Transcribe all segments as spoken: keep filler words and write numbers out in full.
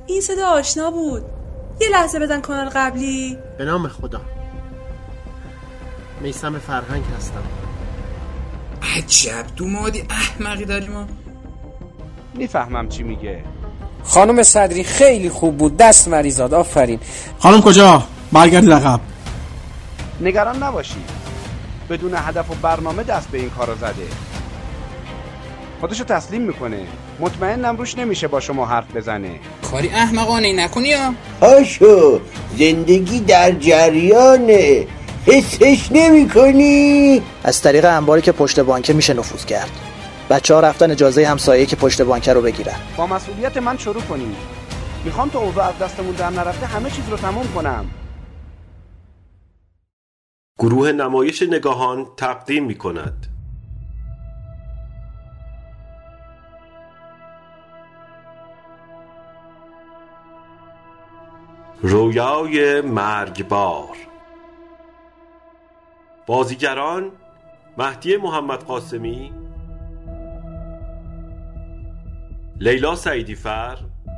این صدا آشنا بود. یه لحظه بزن کانال قبلی. به نام خدا. میثم فرهنگ هستم. عجب دومادی احمقی داری ما. میفهمم چی میگه. خانم صدری خیلی خوب بود، دست مریزاد، آفرین. خانم کجا؟ برگردید عقب. نگران نباشید، بدون هدف و برنامه دست به این کارو زده. خودشو تسلیم میکنه. مطمئنم روش نمیشه با شما حرف بزنه. کاری احمقانه نکنی ها. هاشو زندگی در جریانه، حسش نمی کنی؟ از طریق انباری که پشت بانکه میشه نفوذ کرد. بچه ها رفتن اجازه همسایه که پشت بانکه رو بگیرن. با مسئولیت من شروع کنید. میخوام تا اوضاع از دستمون در نرفته همه چیز رو تموم کنم. گروه نمایش نگاهان تقدیم می کند رویای مرگبار. بازیگران: مهدی محمد قاسمی، لیلا سعیدی فر،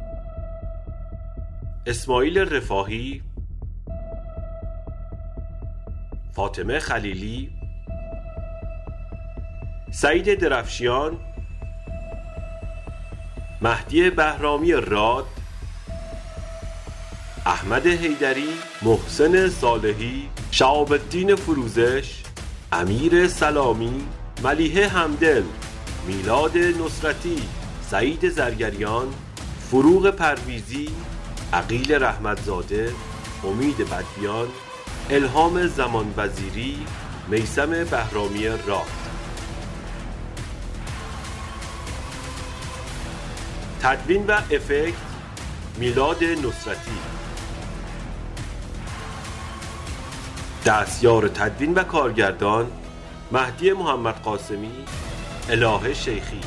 اسماعیل رفاهی، فاطمه خلیلی، سعید درفشیان، مهدی بهرامی راد، احمد حیدری، محسن صالحی، شهاب الدین فروزش، امیر سلامی، ملیحه همدل، میلاد نصرتی، سعید زرگریان، فروغ پرویزی، عقیل رحمتزاده، امید بدبیان، الهام زمان وزیری، میثم بهرامی راد. تدوین و افکت: میلاد نصرتی. دستیار تدوین و کارگردان: مهدی محمد قاسمی، الهه شیخی.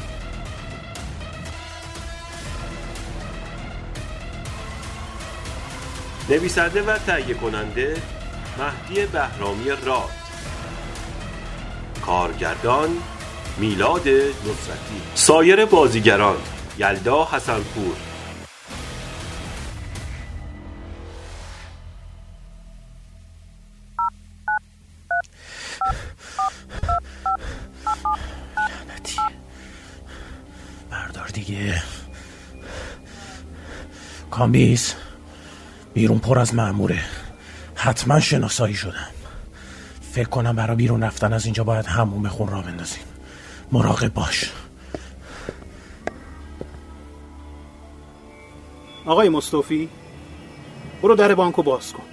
نویسنده و تهیه کننده: مهدی بهرامی راد. کارگردان: میلاد نصرتی. سایر بازیگران: یلدا حسنپور، لعنتی بردار دیگه. کامبیز بیرون پر از مأموره، حتما شناسایی شدم. فکر کنم برای بیرون رفتن از اینجا باید حموم خون را بندازیم. مراقب باش. آقای مصطفی، برو در بانکو باز کن.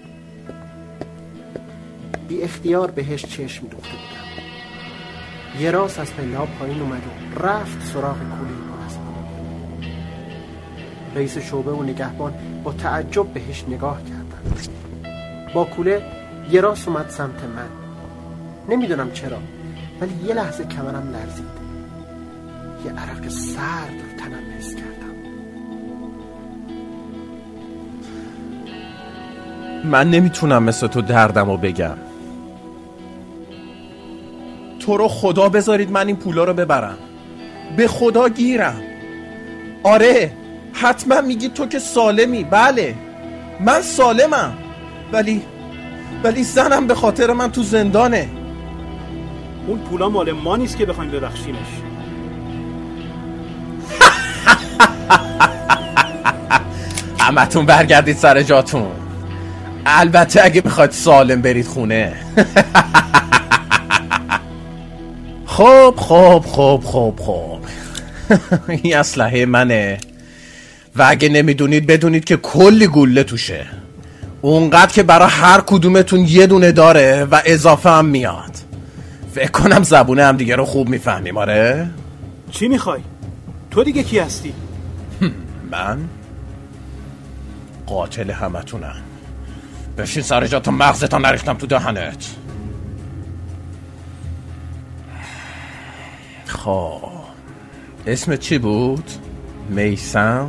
بی اختیار بهش چشم دوخته بودم. یه راست از پله پایین اومد و رفت سراغ کوله پر از پول. رئیس شعبه و نگهبان با تعجب بهش نگاه کردن. با کوله یه راست اومد سمت من. نمیدونم چرا، ولی یه لحظه کمرم لرزید. یه عرق سرد رو تنم حس کردم. من نمیتونم مثل تو دردمو بگم. تو رو خدا بذارید من این پولا رو ببرم. به خدا گیرم. آره حتما میگی تو که سالمی. بله من سالمم، ولی ولی زنم به خاطر من تو زندانه. اون پولا مال ما نیست که بخوایم ببخشیمش. همتون برگردید سر جاتون. البته اگه بخواید سالم برید خونه. خب خب خب خب خب این اسلحه منه و اگه نمیدونید بدونید که کلی گوله توشه، اونقدر که برای هر کدومتون یه دونه داره و اضافه هم میاد. فکر کنم زبونه هم دیگه رو خوب میفهمیم. آره چی میخوای؟ تو دیگه کی هستی؟ من قاتل همتونم. بشین سر جا تا مغزتا نریختم تو دهنت. خب اسمت چی بود؟ میثم؟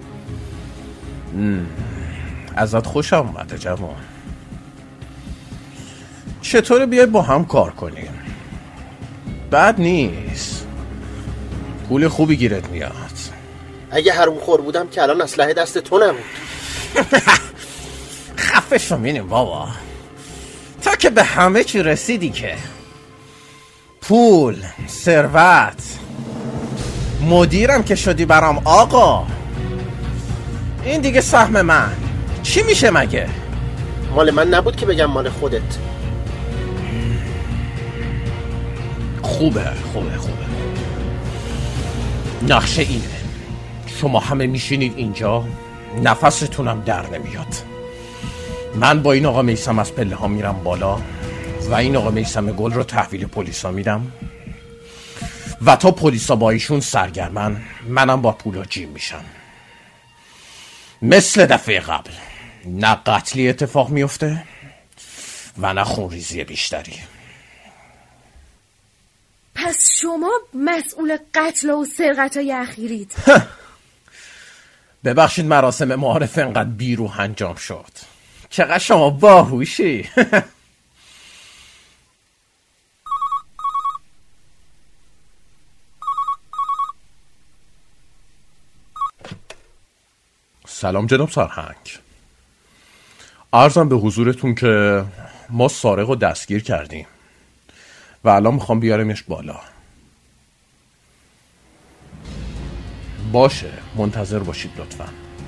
ازت خوشم اومده جوان. چطوره بیای با هم کار کنیم؟ بد نیست، پول خوبی گیرت میاد. اگه حروم خور بودم که الان اسلحه دست تو نبود. خفه شو مینیم بابا. تا که به همه چی رسیدی که پول، ثروت، مدیرم که شدی برام آقا، این دیگه سهم من چی میشه مگه؟ مال من نبود که بگم مال خودت. خوبه خوبه خوبه نقشه اینه. شما همه میشینید اینجا، نفستونم در نمیاد. من با این آقا میثم از پله ها میرم بالا و این آقا میثم گل رو تحویل پلیسا میدم و تا پلیسا با ایشون سرگرمن، منم با پولا جیم میشم. مثل دفعه قبل نه قتلی اتفاق میفته و نه خونریزی بیشتری. پس شما مسئول قتل و سرقت‌های اخیرید؟ ببخشید مراسم معارف انقدر بیروح انجام شد. چقدر شما باهوشی. سلام جناب سرهنگ. عرضم به حضورتون که ما سارق رو دستگیر کردیم و الان میخوام بیارمش بالا. باشه منتظر باشید لطفا.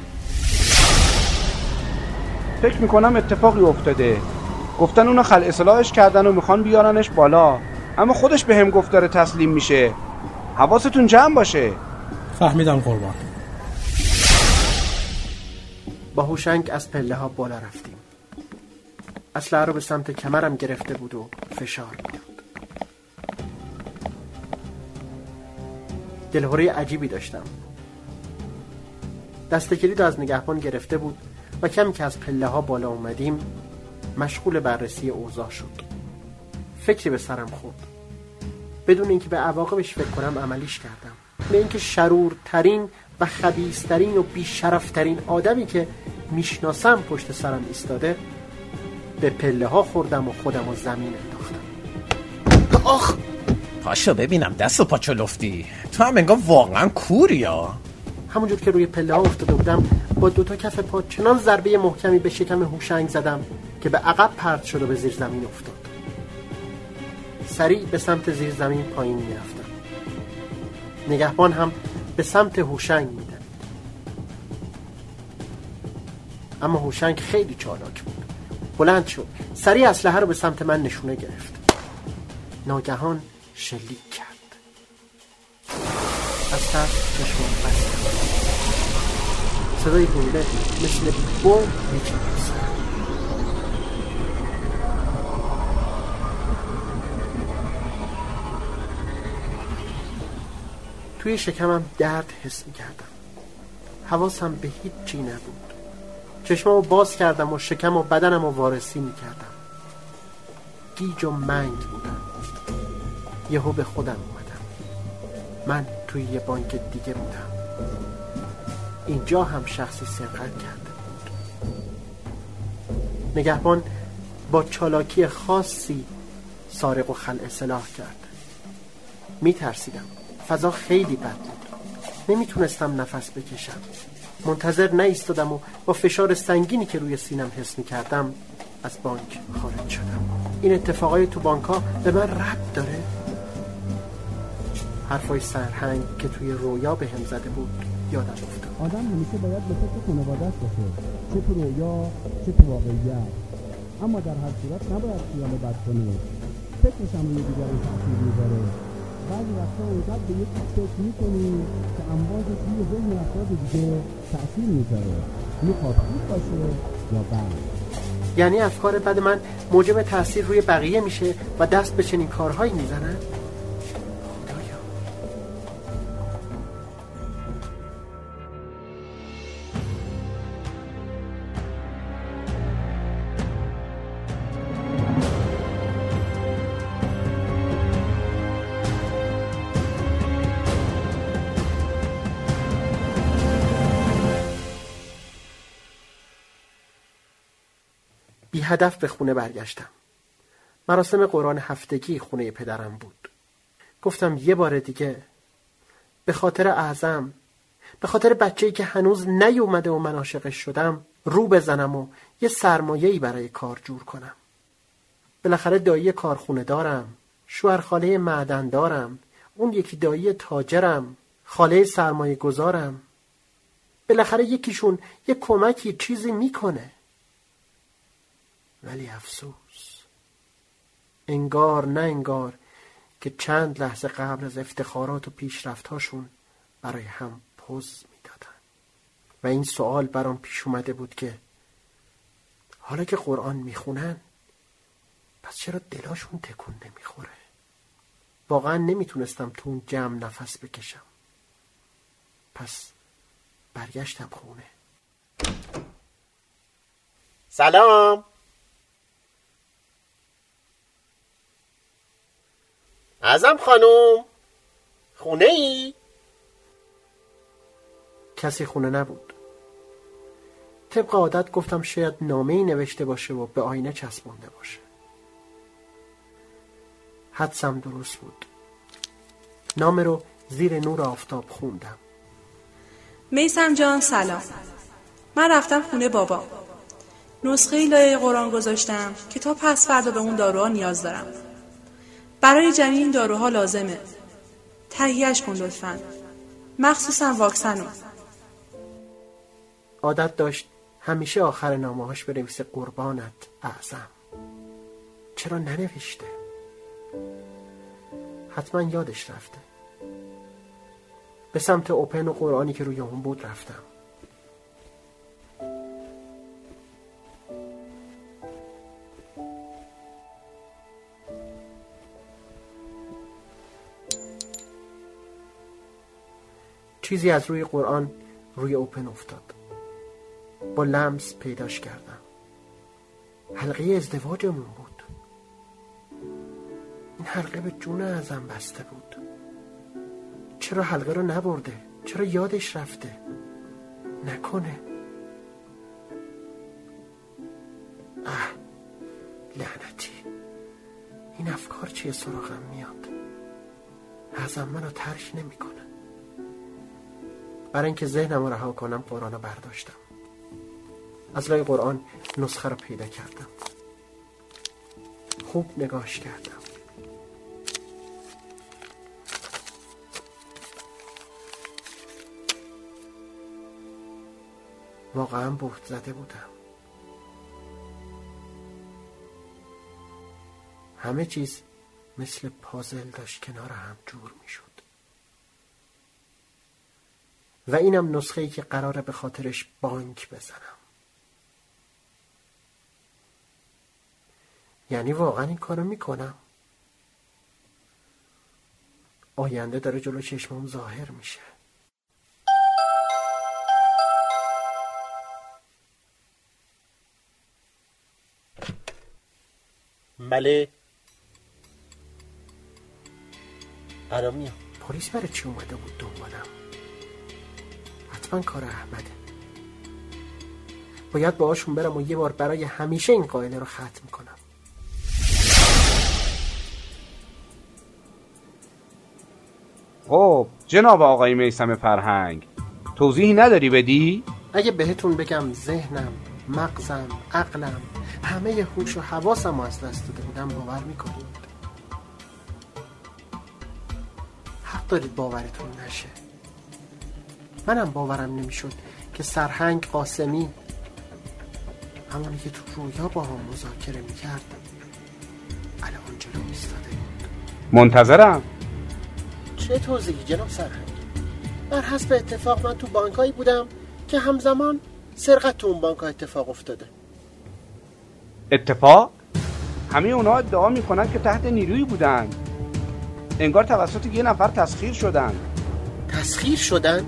فکر میکنم اتفاقی افتاده. گفتن اونو خلع اصلاحش کردن و میخوان بیارنش بالا، اما خودش به هم گفت داره تسلیم میشه. حواستون جمع باشه. فهمیدم قربان. با هوشنگ از پله ها بالا رفتیم. اسلحه رو به سمت کمرم گرفته بود و فشار میداد. دلهوره عجیبی داشتم. دست کلید از نگهبان گرفته بود و کمی که از پله ها بالا اومدیم مشغول بررسی اوضاع شد. فکری به سرم خورد. بدون اینکه به عواقبش فکر کنم عملیش کردم. به اینکه شرورترین و خبیثترین و بیشرفترین آدمی که میشناسم پشت سرم ایستاده، به پله ها خوردم و خودم و زمین انداختم. آخ! پاشو ببینم دست و پا چلفتی. تو هم انگار واقعا کوری ها. همونجور که روی پله ها افتاده بودم با دوتا کف پا چنان ضربه محکمی به شکم هوشنگ زدم که به عقب پرت شد و به زیر زمین افتاد. سریع به سمت زیر زمین پایین میرفتم. نگهبان هم به سمت هوشنگ میدن. اما هوشنگ خیلی چالاک بود. بلند شد، سریع اسلحه رو به سمت من نشونه گرفت. ناگهان شلیک کرد. از ترس چشمام بستم. صدای گلوله مثل بمب میچید. توی شکمم درد حس می‌کردم. حواسم به هیچ چی نبود. چشمامو باز کردم و شکم و بدنم رو وارسی می‌کردم. گیج و منگ بودم. یهو به خودم اومدم. من توی یه بانک دیگه بودم. اینجا هم شخصی سرقت کرده بود. نگهبان با چالاکی خاصی سارق و خلع سلاح کرد. می‌ترسیدم. فضا خیلی بد بود. نمیتونستم نفس بکشم. منتظر نایستادم و با فشار سنگینی که روی سینم حس میکردم از بانک خارج شدم. این اتفاقای تو بانک‌ها به من ربط داره؟ حرفای سرهنگ که توی رویا به هم زده بود یادم افتاد. آدم همیشه باید به فکر خانواده‌اش باشه، چه تو رویا چه تو واقعیت. اما در هر صورت نباید خیال بد کنه. فکرش هم روی دیگران تاثیر میذاره. بعضی وقتا اونقدر به یکی فکر میکنی که امواج توی ذهن افراد دیگه تأثیر میذاره. میخواد خوب باشه یا بد. یعنی افکار بد من موجب تأثیر روی بقیه میشه و دست به چنین کارهایی میزنن؟ خدایا. بی هدف به خونه برگشتم. مراسم قرآن هفتگی خونه پدرم بود. گفتم یه بار دیگه به خاطر اعظم، به خاطر بچه‌ای که هنوز نیومده و من عاشقش شدم رو بزنم و یه سرمایه‌ای برای کار جور کنم. بالاخره دایی کارخونه دارم، شوهر خاله معدن دارم، اون یکی دایی تاجرم، خاله سرمایه گذارم. بالاخره یکیشون یه کمکی چیزی میکنه. ولی افسوس، انگار نه انگار که چند لحظه قبل از افتخارات و پیشرفت‌هاشون برای هم پوز میدادن. و این سوال برام پیش اومده بود که حالا که قرآن میخونن پس چرا دلاشون تکون نمیخوره؟ واقعا نمیتونستم تو اون جمع نفس بکشم. پس برگشتم خونه. سلام. اعظم خانوم، خونه ای؟ کسی خونه نبود. طبق عادت گفتم شاید نامه‌ای نوشته باشه و به آینه چسبونده باشه. حدسم درست بود. نامه رو زیر نور آفتاب خوندم. میثم جان سلام. من رفتم خونه بابا. نسخه لایه قرآن گذاشتم که تا پس فردا به اون داروها نیاز دارم. برای جمعی این داروها لازمه. تهیه‌اش کن لطفاً. مخصوصاً واکسنو. عادت داشت همیشه آخر نامه‌هاش بنویسه قربانت اعظم. چرا ننوشته؟ حتما یادش رفته. به سمت اوپن و قرآنی که روی اون بود رفتم. چیزی از روی قرآن روی اوپن افتاد. با لمس پیداش کردم. حلقه ازدواجمون بود. این حلقه به جون اعظم بسته بود. چرا حلقه رو نبرده؟ چرا یادش رفته؟ نکنه اه لعنتی، این افکار چیه سراغم میاد؟ اعظم منو ترک نمی کنه. برای اینکه ذهنم رو رها کنم قرآن رو برداشتم. از لای قرآن نسخه رو پیدا کردم. خوب نگاش کردم. واقعا بهت زده بودم. همه چیز مثل پازل داشت کنار هم جور می شد. و اینم نسخه‌ای که قراره به خاطرش بانک بزنم. یعنی واقعا این کارو میکنم. آینده داره جلو چشمم ظاهر میشه. بله. الان میام. پلیس برای چی اومده بود دنبالم؟ حتما کار احمده. باید باهاشون برم و یه بار برای همیشه این قاعده رو ختم کنم. خب جناب آقای میثم فرهنگ، توضیحی نداری بدی؟ اگه بهتون بگم ذهنم، مغزم، عقلم، همه هوش و حواسم از دست داده بودم باور میکنید؟ حق دارید باورتون نشه. منم باورم نمیشد که سرهنگ قاسمی، همونی که تو رویا با هم مذاکره میکرد، الان جلو ایستاده بود. منتظرم. چه توضیحی جناب سرهنگ؟ بر حسب اتفاق من تو بانکایی بودم که همزمان سرقت تو اون بانک اتفاق افتاده. اتفاق؟ همه اونا ادعا میکنن که تحت نیرویی بودن. انگار توسط یه نفر تسخیر شدن. تسخیر شدن؟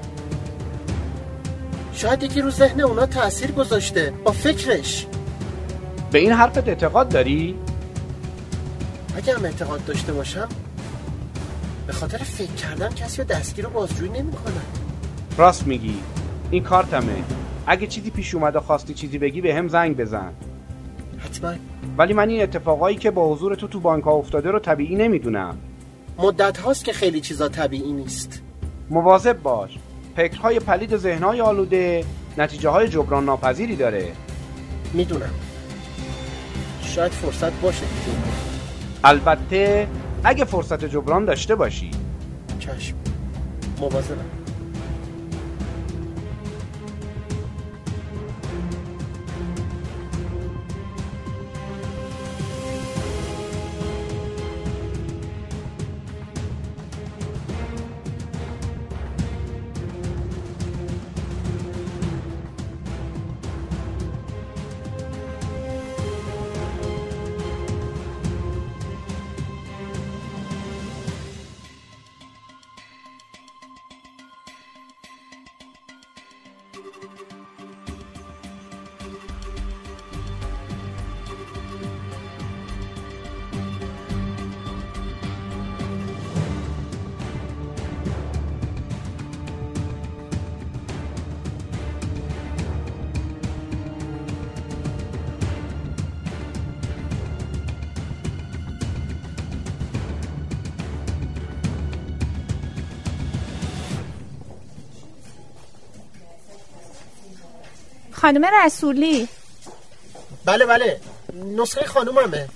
شاید یکی رو ذهن اونا تأثیر گذاشته با فکرش. به این حرفت اعتقاد داری؟ اگه هم اعتقاد داشته باشم، به خاطر فکر کردن کسی رو دستگیر و بازجویی نمی کنن. راست میگی، این کارتمه. اگه چیزی پیش اومده خواستی چیزی بگی به هم زنگ بزن. حتما. ولی من این اتفاقایی که با حضور تو تو بانک ها افتاده رو طبیعی نمیدونم. مدت هاست که خیلی چیزا طبیعی نیست. مواظب باش. فکرهای پلید و ذهنهای آلوده نتیجه های جبران ناپذیری داره. میدونم، شاید فرصت باشه دیگه. البته اگه فرصت جبران داشته باشی. چشم، مواظبم. خانم رسولی. بله بله، نسخه خانوممه.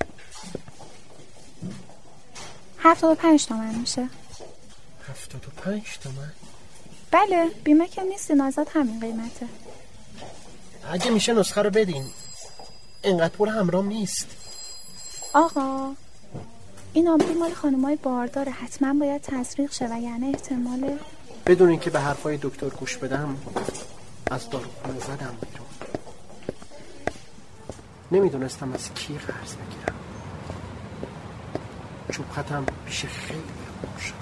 هفتاد و پنج تومن میشه. هفتاد و پنج تومن؟ بله، بیمه که نیستی، نازد همین قیمته. اگه میشه نسخه رو بدین، اینقدر پول همرام نیست. آقا این آبروی مال خانمای بارداره، حتما باید تسریق شه و یعنی احتماله. بدون اینکه به حرفای دکتر گوش بدم از داروخونه زدم بیرون. نمیدونستم از کی قرض بگیرم. چوب خطم پیش خیلی خور شده.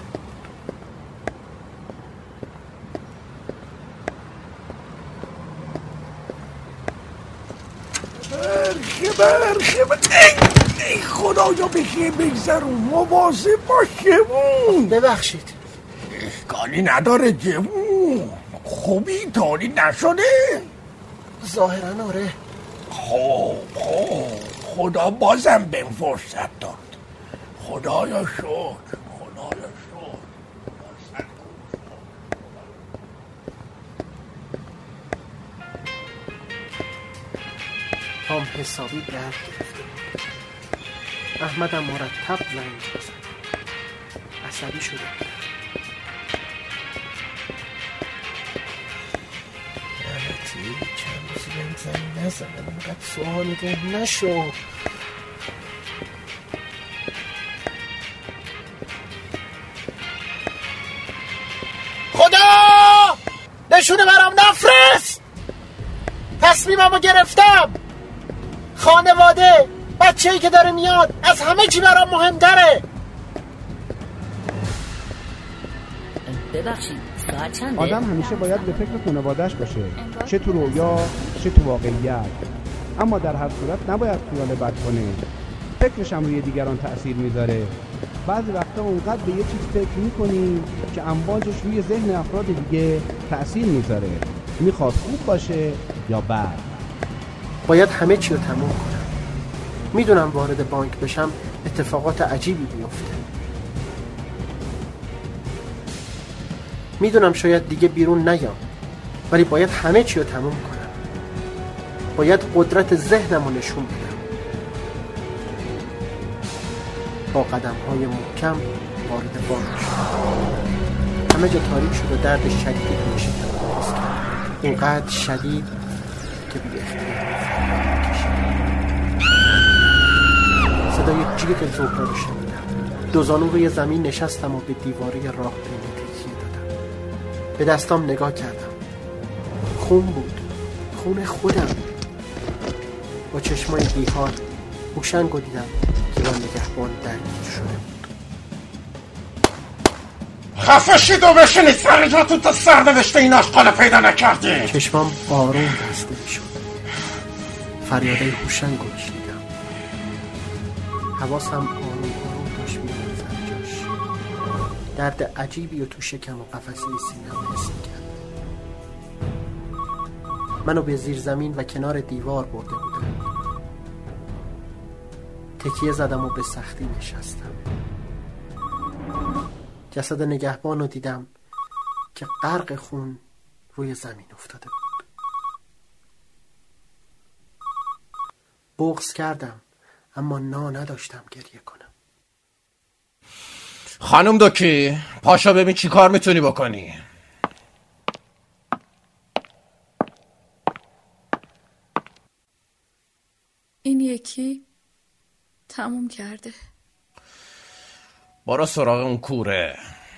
برخه برخه ای, ای خدایا بخیر بگذرون، مواظب باش جوون. ببخشید. اشکالی نداره جوون، خوبی طوری نشده؟ ظاهرا آره. خب خب خدا بازم بهم فرصت داد. خدایا شکر، خدایا شکر. پام حسابی درد گرفته بود. احمدم مرتب زنگ می‌زد. عصبی شده بود. لعنتی چند روزی بهم زنگ نزدم، اینقدر سوال نگه نشو. خدا نشونه برام نفرست. تصمیممو گرفتم. خانواده، بچه‌ای که داره میاد از همه چی برام مهم‌تره. ببخشید ساعت چنده؟ آدم همیشه باید به فکر خانواده‌اش باشه، چه تو رویا چه تو واقعیت. اما در هر صورت نباید خیال بد کنه. فکرش هم روی دیگران تأثیر میذاره. بعضی وقتا اونقدر به یه چیز فکر میکنی که امواجش روی ذهن افراد دیگه تأثیر میذاره، میخواد خوب باشه یا بد. باید همه چی رو تموم کنم. میدونم وارد بانک بشم اتفاقات عجیبی بیفته. میدونم شاید دیگه بیرون نیام، ولی باید همه چی رو تموم کنم. باید قدرت ذهنم رو نشون بدم. با قدم های محکم وارد بانک شدم. همه جا تاریک شد و درد شدیدی رو میشه تنفس کرد. اینقدر شدید که بی اختیار صدای جیغ زهره رو شنیدم. دو زانو روی زمین نشستم و به دیواره راه پیمه تکیه دادم. به دستام نگاه کردم. خون بود، خون خودم. با چشمای بیحال هوشنگ رو دیدم که با نگهبان درگیر شده بود. خفه شید و بشینید سر جاتون تا سرنوشت این آشغال پیدا نکردید. چشمام آروم بسته می شد. فریادای هوشنگ رو شنیدم. حواسم آروم آروم داشت می رفت سر جاش. درد عجیبی و تو شکم و قفسه سینه‌ام حس می‌کردم. منو به زیر زمین و کنار دیوار برده بودن. تکیه زدم و به سختی نشستم. جسد نگهبان رو دیدم که غرق خون روی زمین افتاده بود. بغض کردم اما نا نداشتم گریه کنم. خانم دوکی، پاشا ببین چی کار میتونی بکنی. این یکی تموم کرده. برو سراغ اون کوره.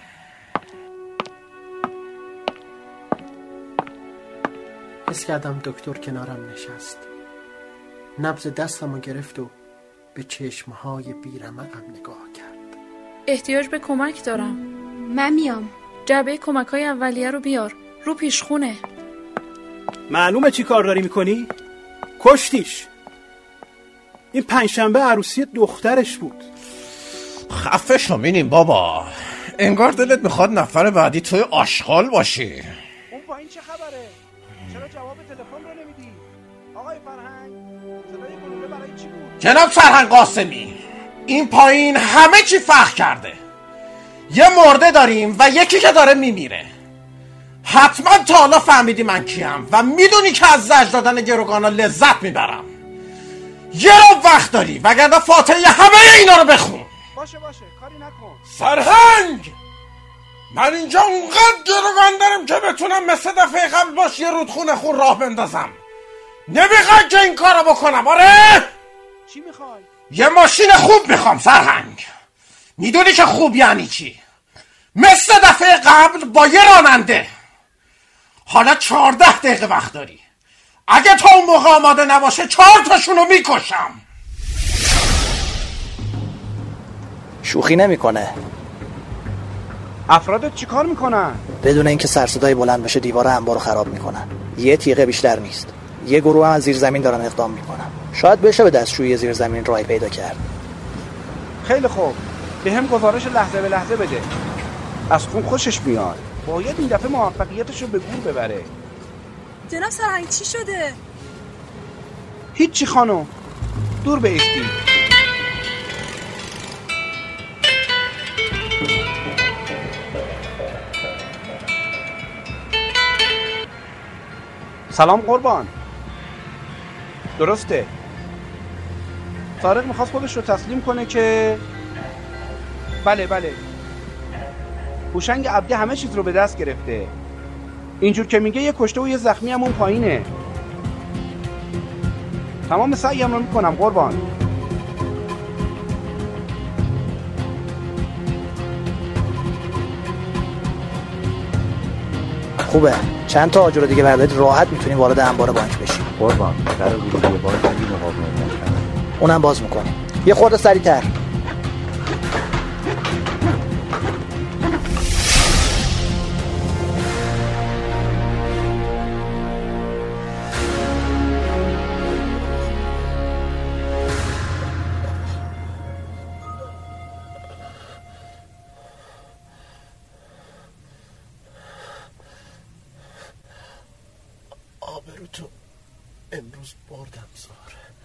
حس کردم دکتر کنارم نشست، نبض دستمو گرفت و به چشمهای بیرمقم نگاه کرد. احتیاج به کمک دارم. من میام. جعبه کمک های اولیه رو بیار، رو پیشخونه. معلومه چی کار داری میکنی؟ کشتیش. این پنجشنبه عروسی دخترش بود. خفه شو مینیم بابا، انگار دلت میخواد نفر بعدی توی آشغال باشی. اون پایین چه خبره؟ چرا جواب تلفن رو نمیدی؟ آقای فرهنگ، صدای گلوله برای چی بود؟ جناب فرهنگ قاسمی، این پایین همه چی فخ کرده. یه مرده داریم و یکی که داره میمیره. حتما تا حالا فهمیدی من کیم و میدونی که از زجر دادن گروگانا لذت میبرم. یه رو وقت داری وگرنه فاتحه همه اینا رو بخون. باشه باشه، کاری نکن. فرهنگ، من اینجا اونقدر گروگان دارم که بتونم مثل دفعه قبل باش یه رودخونه خون راه بندازم. نمیخواد که این کارو بکنم. آره؟ چی میخوای؟ یه ماشین خوب میخوام فرهنگ. میدونی که خوب یعنی چی؟ مثل دفعه قبل با یه راننده. حالا چهارده دقیقه وقت داری. اگه تا اون موقع آماده نباشه چهار تاشونو میکشم. شوخی نمیکنه. افرادت چی کار میکنن؟ بدون اینکه سر صدای بلند بشه دیوار انبارو خراب میکنن. یه تیغه بیشتر نیست. یه گروه هم از زیر زمین دارن اقدام میکنن. شاید بشه به دستشویی زیر زمین راه پیدا کرد. خیلی خوب، به هم گزارش لحظه به لحظه بده. از خون خوشش میاد. باید این دفعه موفقیتش رو به گور ببره. جناب سرهنگ چی شده؟ هیچی خانم، دور بایستی. سلام قربان. درسته، طارق میخواست خودش رو تسلیم کنه که بله بله هوشنگ عبدی همه چیز رو به دست گرفته. اینجور که میگه یه کشته و یه زخمی هم اون پایینه. تمام سعیم رو میکنم قربان. خوبه، چند تا آجر دیگه بردارید راحت میتونیم وارد انبار بانک بشیم. قربان در ورودی بانک اگه مقاومت نکنه اونم باز میکنیم. یه خورده سریعتر. آبروتو امروز بردم زار.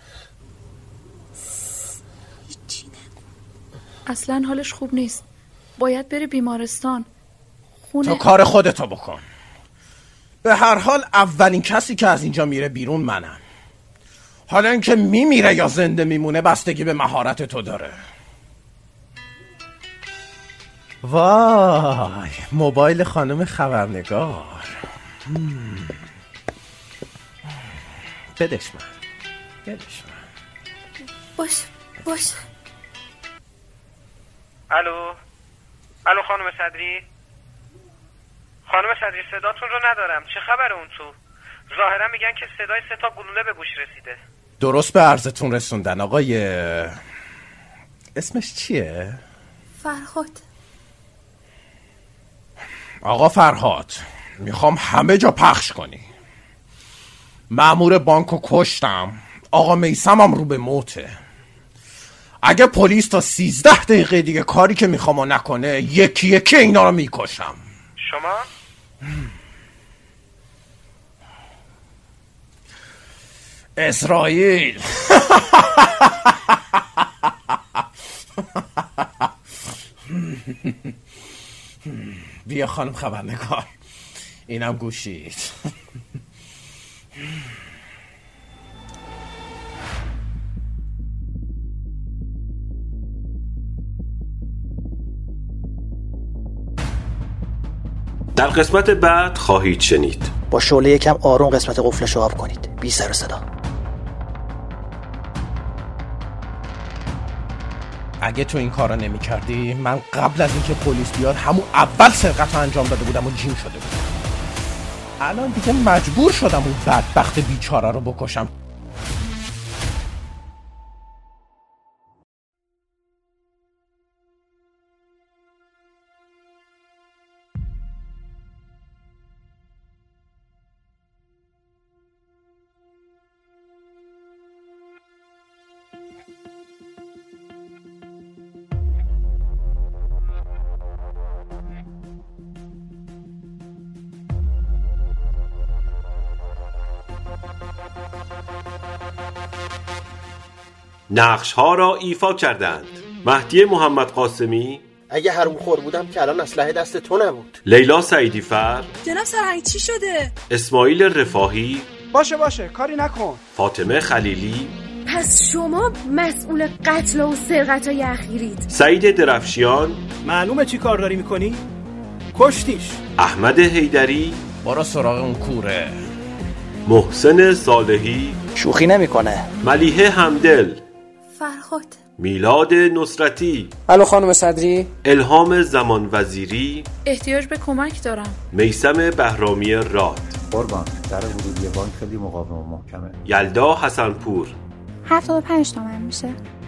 هیچی نکن. اصلا حالش خوب نیست. باید بره بیمارستان. خونه تو کار خودتو بکن. به هر حال اولین کسی که از اینجا میره بیرون منم. حالا اینکه میمیره یا زنده میمونه بستگی به مهارت تو داره. وای، موبایل خانم خبرنگار. هم. بدش من بدش من باش باش. الو الو خانم صدری. خانم صدری صداتون رو ندارم. چه خبر اون تو؟ ظاهرا میگن که صدای سه تا گلوله به گوش رسیده. درست به عرضتون رسوندن آقای اسمش چیه؟ فرهاد. آقا فرهاد، میخوام همه جا پخش کنی. مأمور بانکو کشتم، آقا میثمم رو به موته. اگه پلیس تا سیزده دقیقه دیگه کاری که میخوامو نکنه یکی یکی اینا رو میکشم. شما؟ اسرائیل. بیا خانم خبرنگار. اینم گوشید. در قسمت بعد خواهید شنید. با شعله یکم آروم قسمت قفلش رو آب کنید، بی سر و صدا. اگه تو این کارو نمی کردی من قبل از اینکه پلیس بیاد همون اول سرقت رو انجام داده بودم و جیم شده بودم. الان دیگه مجبور شدم اون بدبخت بیچاره رو بکشم. نقش ها را ایفا کردند: مهدی محمد قاسمی. اگه حروم خور بودم که الان اسلحه دست تو نبود. لیلا سعیدی فر. جناب سرهنگ چی شده؟ اسماعیل رفاهی. باشه باشه کاری نکن. فاطمه خلیلی. پس شما مسئول قتل و سرقت‌های اخیرید. سعید درفشیان. معلومه چی کار داری میکنی؟ کشتیش. احمد حیدری. برو سراغ اون کوره. محسن صالحی. شوخی نمیکنه. ملیحه همدل. فرهاد. میلاد نصرتی. الو خانم صدری. الهام زمان وزیری. احتیاج به کمک دارم. میثم بهرامی راد. قربان در ورودی بانک خیلی مقاوم و محکمه. یلدا حسنپور. هفتاد و پنج تومن میشه.